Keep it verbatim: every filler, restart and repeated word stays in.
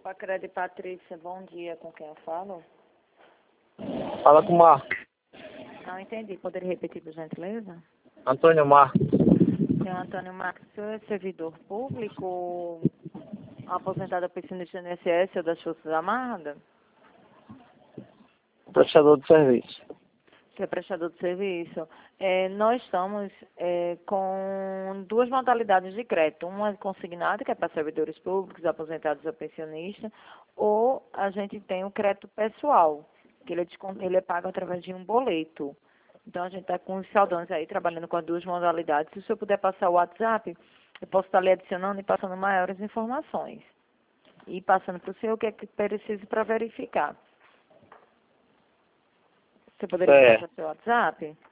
Pacrede Patrícia, bom dia. Com quem eu falo? Fala com o Marcos. Não entendi. Poderia repetir, por gentileza? Antônio Marcos. Senhor Antônio Marcos, o senhor é servidor público, aposentado pensionista do I N S S ou das Forças Armadas? Prestador de serviço. Você é prestador de serviço. É, nós estamos é, com duas modalidades de crédito. Uma consignada, que é para servidores públicos, aposentados ou pensionistas, ou a gente tem o crédito pessoal, que ele é, descon- ele é pago através de um boleto. Então, a gente está com os saudões aí, trabalhando com as duas modalidades. Se o senhor puder passar o WhatsApp, eu posso estar lhe adicionando e passando maiores informações. E passando para o senhor o que é que precisa para verificar. Você poderia Certo. passar seu WhatsApp?